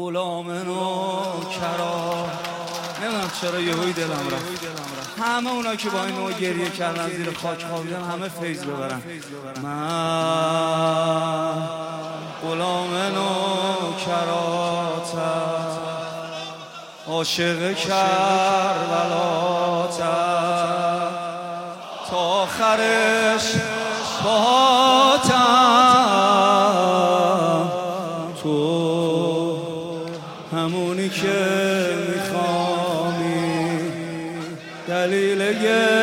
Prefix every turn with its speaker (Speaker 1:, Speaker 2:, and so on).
Speaker 1: غلام نوکرا. نمیدونم چرا یهویی دلم رفت همه اونا که با این نوع گریه کردن زیر خاک خوابیدن همه فیض ببرن. من غلام نوکراتم، عاشق کربلاتم، تا آخرش باهاتم. تو همونی که میخوامی، دلیل